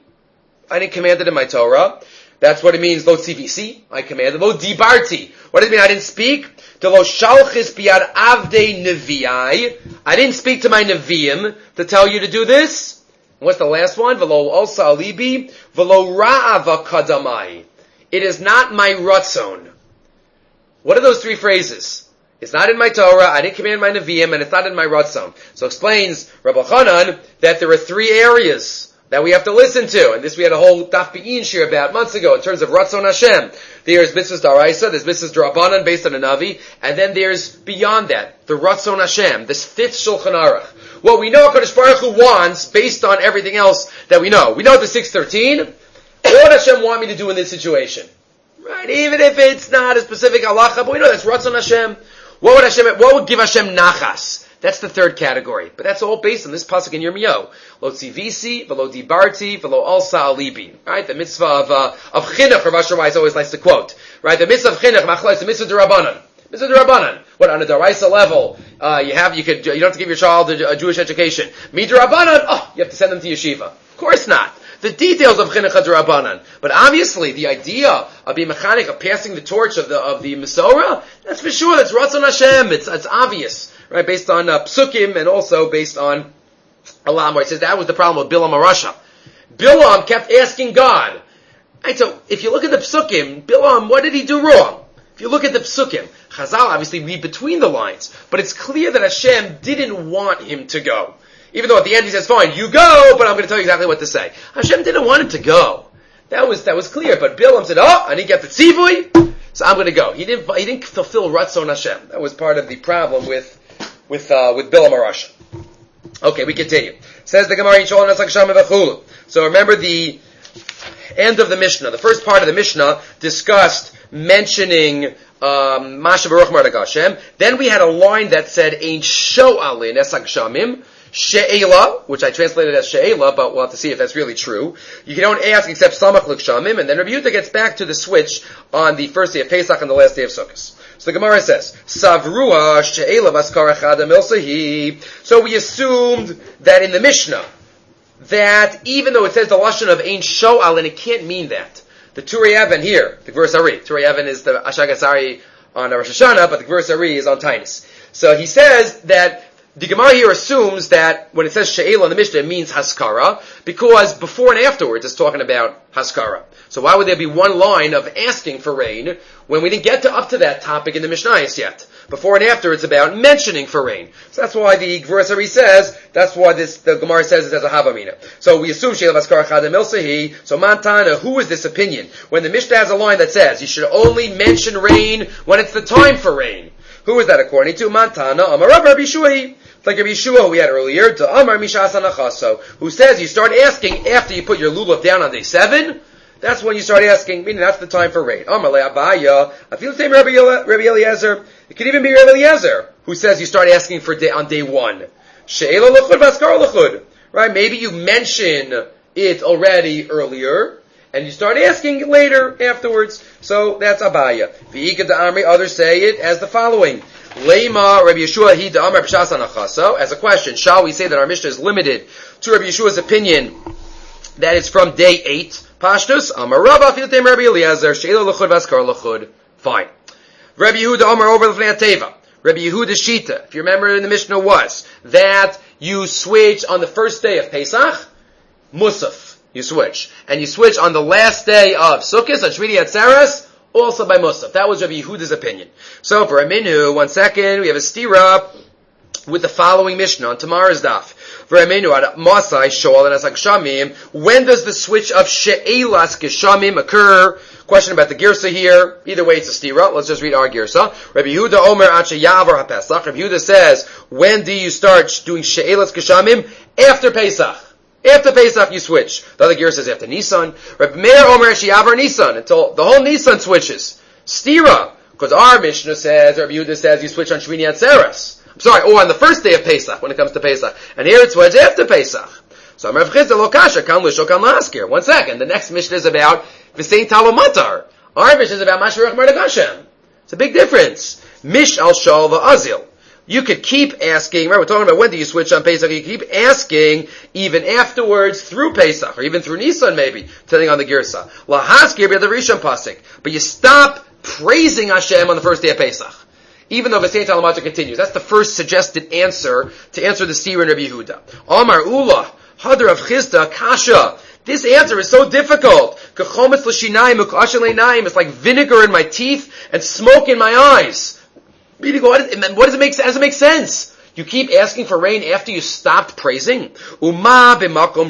I didn't command it in my Torah. That's what it means, Lo tzivisi, I commanded. Lo dibarti, what does it mean? I didn't speak. De lo shalchis biad avdei nevi'ai, I didn't speak to my nevi'im to tell you to do this. What's the last one? V'lo alsa alibi, v'lo ra'ava kadamai. It is not my ratzon. What are those three phrases? It's not in my Torah, I didn't command my Nevi'im, and it's not in my ratzon. So explains Rabbi Chanan that there are three areas that we have to listen to. And this we had a whole Daf Be'in shir about months ago in terms of ratzon Hashem. There's mitzvahs d'oraisa, there's mitzvahs d'Rabbanan based on a Navi, and then there's beyond that, the ratzon Hashem, this fifth Shulchan Aruch. What we know HaKadosh Baruch Hu wants based on everything else that we know. We know the six thirteen. What does Hashem want me to do in this situation? Right? Even if it's not a specific halacha, but we know that's Ratzon Hashem. What would Hashem, what would give Hashem nachas? That's the third category. But that's all based on this pasuk in Yirmiyahu. Lo tzivisi, v'lo dibarti, v'lo alsa alibi. Right? The mitzvah of, uh, of chinuch, Rav Asher Weiss always likes to quote. Right? The mitzvah of chinuch, machlais, the mitzvah d'Rabbanan. Mitzvah d'Rabbanan. What, on a d'oraisa level, uh, you have, you could, you don't have to give your child a, a Jewish education. Midrabbanan, oh, you have to send them to yeshiva. Of course not. The details of Chinuch HaD'Rabbanan. But obviously, the idea of being mechanic, of passing the torch of the, of the Masorah, that's for sure, that's Ratzon Hashem, it's, it's obvious, right, based on uh, Psukim, and also based on Elam, where it says that was the problem with Bilam HaRasha. Bilam kept asking God. Right, so, if you look at the Psukim, Bilam, what did he do wrong? If you look at the Psukim, Chazal obviously read between the lines, but it's clear that Hashem didn't want him to go. Even though at the end he says, fine, you go, but I'm going to tell you exactly what to say. Hashem didn't want him to go. That was, that was clear. But Bilam said, oh, I didn't get the tzivui, so I'm going to go. He didn't, he didn't fulfill Ratzon Hashem. That was part of the problem with, with, uh, with Bilam HaRasha. Okay, we continue. Says the Gemara in Sholem Netzach Sham V'chulu. So remember the end of the Mishnah. The first part of the Mishnah discussed mentioning, um, Masha Baruch Mardak Hashem. Then we had a line that said, Ein Sho'alin Netzach Shamim. She'ela, which I translated as She'ela, but we'll have to see if that's really true. You don't ask except Samach L'Kshamim, and then Rabbi Yehuda gets back to the switch on the first day of Pesach and the last day of Sukkot. So the Gemara says, Savrua She'ela Vaskar Echad Milsahi. So we assumed that in the Mishnah, that even though it says the Lashon of Ein Sho'al, and it can't mean that. The Turei Even here, the Gvurus Ari. Turei Even is the Ashagas Ari on Rosh Hashanah, but the Gvurus Ari is on Tainus. So he says that the Gemara here assumes that when it says She'ela in the Mishnah, it means Haskara, because before and afterwards it's talking about Haskara. So why would there be one line of asking for rain when we didn't get to up to that topic in the Mishnayos yet? Before and after it's about mentioning for rain. So that's why the Gvurus Ari says, that's why this, the Gemara says it as a Havamina. So we assume She'ela Haskara Chadam Milsahi. So Mantana, who is this opinion? When the Mishnah has a line that says, you should only mention rain when it's the time for rain. Who is that according to? Mantana, Amar Rabbi Shuhi. Like Rabbi Yeshua, who we had earlier, to Amar Mishas Anachaso, who says you start asking after you put your lulav down on day seven. That's when you start asking, meaning that's the time for rain. Amar Le Abaya, I feel the same Rabbi Eliezer. It could even be Rabbi Eliezer, who says you start asking for day, on day one. She'ela L'chud Vaskar L'chud. Right? Maybe you mention it already earlier, and you start asking later, afterwards. So that's Abaya. V'ika Da'amri, others say it as the following. Leima Rabbi Yeshua hi da'amar b'shas anachaso. As a question, shall we say that our Mishnah is limited to Rabbi Yeshua's opinion that it's from day eight? Pashtus Amar Rabba Filatem Rabbi Eliezer She'ela L'chud Vaskar L'chud. Fine. Rabbi Yehuda Amar over L'fnei Teva. Rabbi Yehuda's Shita, if you remember in the Mishnah, was that you switch on the first day of Pesach, Musaf. You switch, and you switch on the last day of Sukkot on Shmini Atzeres. Also by Musaf. That was Rabbi Yehuda's opinion. So for a minu, one second, we have a stira with the following Mishnah on tomorrow's daf. For a minu, at Masai, Shoal, and Asak Shamim, when does the switch of She'elas Geshamim occur? Question about the Girsa here. Either way, it's a stira. Let's just read our Girsa. Rabbi Yehuda Omer Ache Yavar HaPesach. Rabbi Yehuda says, when do you start doing She'elas Geshamim? After Pesach. After Pesach, you switch. The other gear says after Nisan. Rabbi Meir Omer Shiavar Nisan, until the whole Nisan switches. Stira. Because our Mishnah says, or Rabbi Yehuda says, you switch on Shmini Atzeres. I'm sorry, or on the first day of Pesach, when it comes to Pesach. And here it's switched after Pesach. So Rav Chisda lo kasha, kan l'sho kan l'haskir. One second, the next Mishnah is about V'sein Talomatar. Our Mishnah is about Mashiach Merdek. It's a big difference. Mish al shal v'azil. You could keep asking, right, we're talking about when do you switch on Pesach, you keep asking even afterwards through Pesach, or even through Nisan maybe, depending on the Girsa. Lahaskir be the Rishon Pasik. But you stop praising Hashem on the first day of Pesach. Even though V'sein Talomatar continues. That's the first suggested answer to answer the Sira in Rabbi Yehuda. Amar Ula, Hadar of Chisda, Kasha. This answer is so difficult. It's like vinegar in my teeth and smoke in my eyes. What does it make sense? Does it make sense? You keep asking for rain after you stopped praising? Unless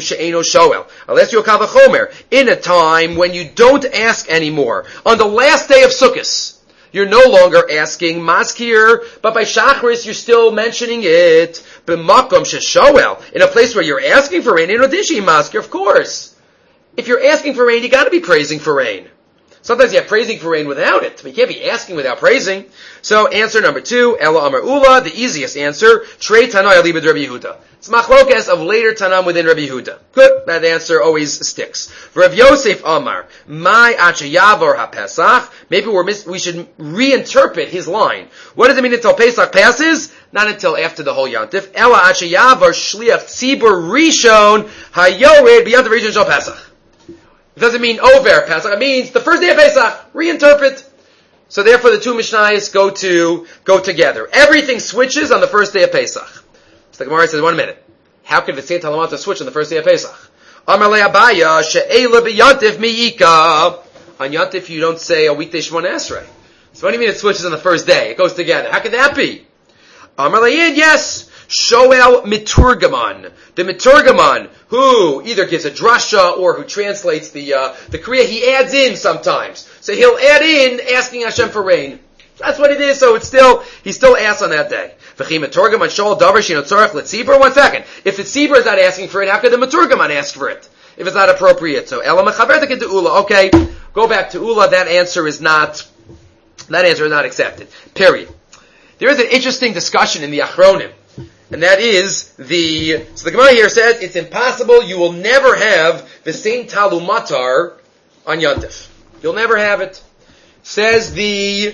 you kavachomer, in a time when you don't ask anymore. On the last day of Sukkot, you're no longer asking maskir, but by Shachris you're still mentioning it. B'makom sheshoel, in a place where you're asking for rain, in Odishi maskir, of course. If you're asking for rain, you got to be praising for rain. Sometimes you have praising for rain without it, but you can't be asking without praising. So answer number two, Ela Amar Ula, the easiest answer, Trei Tanai Alibid Rabbi Yehuda. It's machlokas of later Tanam within Rabbi Yehuda. Good, that answer always sticks. Rav Yosef Amar, Mai Achayavor HaPesach, maybe we're mis- we should reinterpret his line. What does it mean until Pesach passes? Not until after the whole Yantif. Ela Achayavor Shliach Tzibur Rishon Hayored B'Yantif Rishon Shal Pesach. It doesn't mean over Pesach. It means the first day of Pesach. Reinterpret. So therefore, the two Mishnayos go to go together. Everything switches on the first day of Pesach. So the Gemara says, one minute. How could V'sein Talomatar switch on the first day of Pesach? Amar le Abaya she'ela b'yantif miyika. On Yantif, you don't say a weekday Shemona Esrei. So what do you mean it switches on the first day? It goes together. How could that be? Amar le'yin, yes. Shoel Miturgaman, the Miturgaman, who either gives a drasha or who translates the uh, the Kriya, he adds in sometimes. So he'll add in asking Hashem for rain. That's what it is. So it's still he still asks on that day. Miturgaman Shoel Davar Shino Tzarech L'Tzibur. One second, if the Tzibur is not asking for it, how could the Miturgaman ask for it if it's not appropriate? So Ela Mechaver Teked Ula. Okay, go back to Ula. That answer is not that answer is not accepted. Period. There is an interesting discussion in the Achronim. And that is the, so the Gemara here says, it's impossible, you will never have V'sein Talomatar on Yantif. You'll never have it. Says the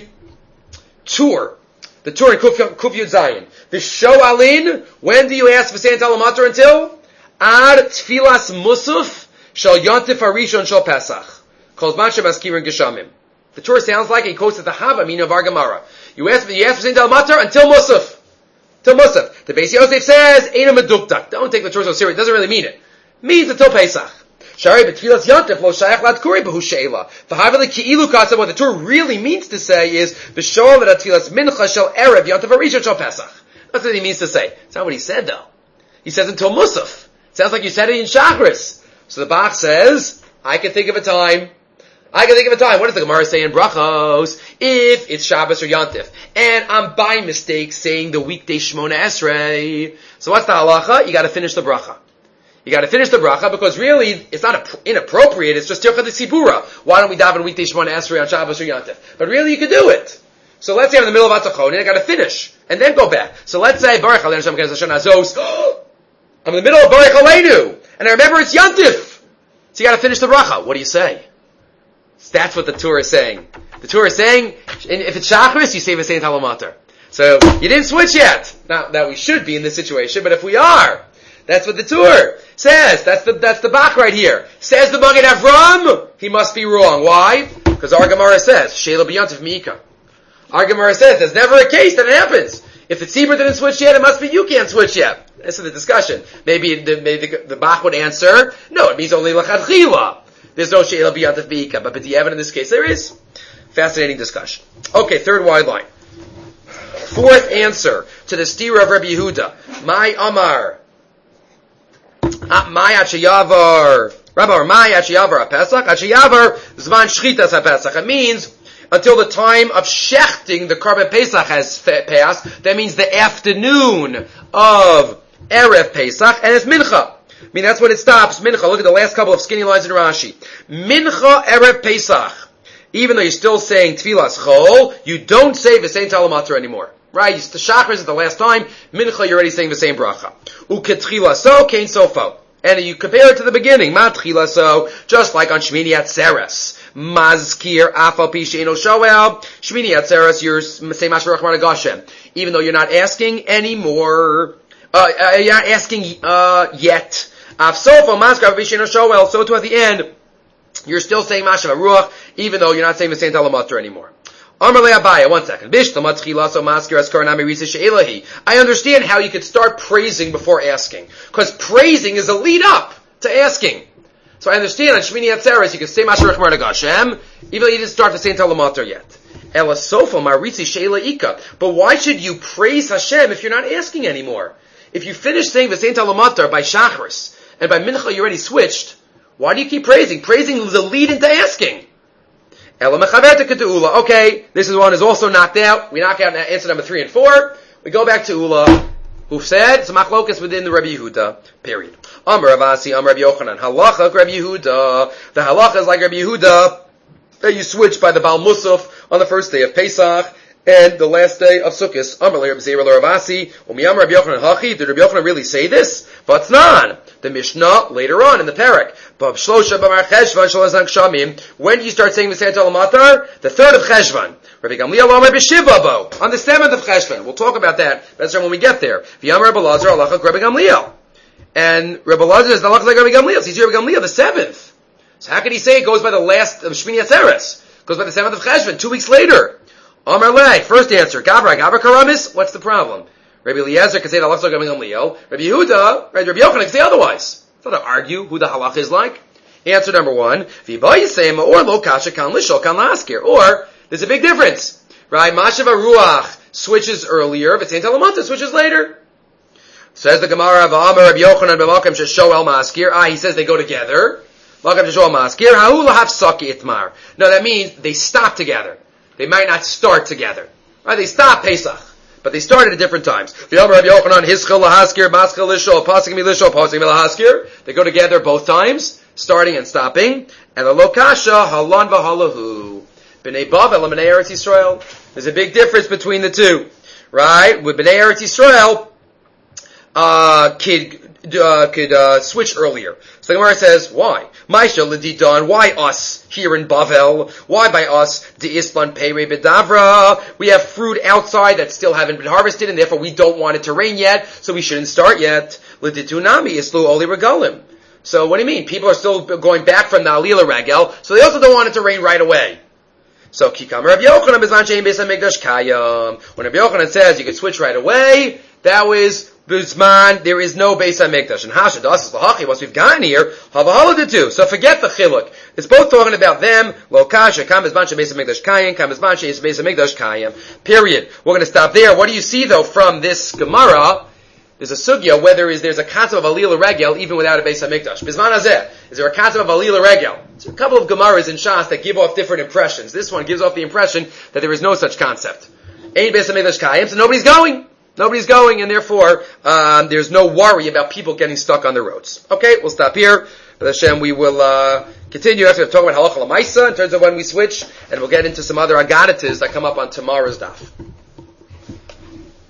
Tur, the Tur in Kuf Yud Zayin. The Shoalin, when do you ask V'sein Talomatar until? Ad Tfilas Musuf Shal Yantif Harishon Shal Pesach. Calls Mashem Askir and Geshamim. The Tur sounds like it quotes at the Havamina of our Gemara. You ask, you ask V'sein Talomatar until Musaf. Till Musaf. The Beis Yosef says, Eina Meduktak. Don't take the Torah so serious. It doesn't really mean it. It means until Pesach. Shari betfilas yantif lo shayach ladkuri behu sheila. V'haveli ki'ilu kasa. What the Torah really means to say is, v'shoel v'datfilas mincha shel erev yantif harishon shel Pesach. That's what he means to say. It's not what he said though. He says until Musaf. It sounds like you said it in Shachris. So the Bach says, I can think of a time. I can think of a time. What does the Gemara say in Brachos? If it's Shabbos or Yantif, and I'm by mistake saying the weekday Shemona Esrei, so what's the halacha? You got to finish the bracha. You got to finish the bracha because really it's not inappropriate. It's just tircha de tzibura. Why don't we daven weekday Shemona Esrei on Shabbos or Yantif? But really, you could do it. So let's say I'm in the middle of Atzachon and I got to finish and then go back. So let's say Baruch Aleinu Hashem Kenes Hashem Azos. I'm in the middle of Baruch Aleinu and I remember it's Yantif. So you got to finish the bracha. What do you say? That's what the Torah is saying. The Torah is saying, if it's Shachris, you say V'sein Talomatar. So, you didn't switch yet. Not that we should be in this situation, but if we are, that's what the Torah says. That's the, that's the Bach right here. Says the Magen Avram, he must be wrong. Why? Because our Gemara says, Sheila B'yantiv Mika. Our Gemara says, there's never a case that it happens. If the Tzibur didn't switch yet, it must be you can't switch yet. This is the discussion. Maybe the, maybe the, the Bach would answer, no, it means only L'chadchila. There's no Sheila B'yantif B'ika, but B'di'evan in this case there is. Fascinating discussion. Okay, third wide line. Fourth answer to the stira of Rabbi Yehuda. My Amar. My Achayavar. Rabbi, my Achayavar HaPesach. Achayavar Zman Shchitas HaPesach. It means until the time of shechting the Karban Pesach has passed. That means the afternoon of Erev Pesach, and it's Mincha. I mean, that's when it stops. Mincha. Look at the last couple of skinny lines in Rashi. Mincha Erev Pesach even though you're still saying Tfilas Chol, you don't say V'sein Talamatra anymore. Right? The Shachar is the last time. Mincha, you're already saying the same bracha. Uketchilaso, Kain Sofo. And you compare it to the beginning. Matchilaso, just like on Shmini Atzeres. Mazkir, Afal Pi Sheino Shoel. Shmini Atzeres, you're saying Masharach Marnagashem. Even though you're not asking anymore. Uh, uh, you're not asking, uh, yet. Afsofo, Mazkir, Afal Pi Sheino Shoel. So to at the end, you're still saying Mashav Ruach, even though you're not saying the same Talamatra anymore. Amar le Abaya, one second. I understand how you could start praising before asking. Because praising is a lead up to asking. So I understand on Shmini Atzeres you can say Masharach Marnag Hashem, even though you didn't start the same Talamatra yet. Ela Sofa Marisi Sheila Ika. But why should you praise Hashem if you're not asking anymore? If you finish saying the same Talamatra by Shachris, and by Mincha you already switched, why do you keep praising? Praising is a lead into asking. Okay, this is one is also knocked out. We knock out answer number three and four. We go back to Ula, who said it's a machlokas within the Rabbi Yehuda. Period. Amar Avasi, Amar Rabbi Yochanan. Halacha Rabbi Yehuda. The halacha is like Rabbi Yehuda that you switch by the Baal Musaf on the first day of Pesach and the last day of Sukkot. Amar Rabbi Zera Ravasi. Umiyam Rabbi Yochanan Hachi. Did Rabbi Yochanan really say this? Vatnan. The Mishnah later on in the parak. When do you start saying V'sein Talamatar? The third of Cheshvan. Rabbi Gamliel Omer b'Shivabo. On the seventh of Cheshvan. We'll talk about that. That's when we get there. V'yam Rabbi Lazar Alachak Rabbi Gamliel. And Rabbi Lazar is Alachak like Rabbi Gamliel. So he's Rabbi Gamliel, the seventh. So how can he say it goes by the last of Shmini Atzeres? It goes by the seventh of Cheshvan, two weeks later. Amar Lei. First answer. Gabra, Gabra Karamis. What's the problem? Rabbi Eliezer can say the halachah Rabbi Gamliel. Rabbi Yehuda, right? Rabbi Yochanan can say otherwise. It's not to argue who the halach is like. Answer number one: or lo kasha kan lishol kan laskir. Or there's a big difference, right? Mashav Ruach switches earlier, V'sein Talamata switches later. Says the Gemara of Amar Rabbi Yochanan b'makom sheshoel maskir. Ah, he says they go together. Makom sheshoel maskir. Ha'u lahav saki itmar. No, that means they stop together. They might not start together. Right? They stop Pesach. But they started at different times. They go together both times, starting and stopping. And the lokasha halan v'halahu. B'nei Bavel and B'nei Eretz Yisrael. There's a big difference between the two, right? With B'nei Eretz Yisrael, uh, could uh, could uh, switch earlier. So the Gemara says, why? Maisha l'didan, why us here in Bavel? Why by us? De islan pere bedavra. We have fruit outside that still haven't been harvested, and therefore we don't want it to rain yet, so we shouldn't start yet. L'ditunami islu oli regalim. So what do you mean? People are still going back from the Alila Regel, so they also don't want it to rain right away. So Kikam Rabbi Yochanan bezman she'ein beis hamikdash kayam. When Rabbi Yochanan says you can switch right away, that was Bizman, there is no Beis HaMikdash. And Hasha, Das is Lahachi, once we've gotten here, Havahala the two. So forget the Chiluk. It's both talking about them, Lokasha, Kam Bizman She Beis HaMikdash Kayim, Kam Bizman She Beis HaMikdash Kayim. Period. We're going to stop there. What do you see though from this Gemara? There's a sugya whether is there's a concept of Alila Regel even without a Beis HaMikdash. Bizman Hazeh, is there a concept of Alila Regel? There's a couple of Gemaras in Shas that give off different impressions. This one gives off the impression that there is no such concept. Ain't Beis HaMikdash Kayim, so nobody's going. Nobody's going, and therefore, um, there's no worry about people getting stuck on the roads. Okay, we'll stop here. But Hashem, we will, uh, continue after talking about Halacha L'Maisa in terms of when we switch, and we'll get into some other agadatas that come up on tomorrow's daf.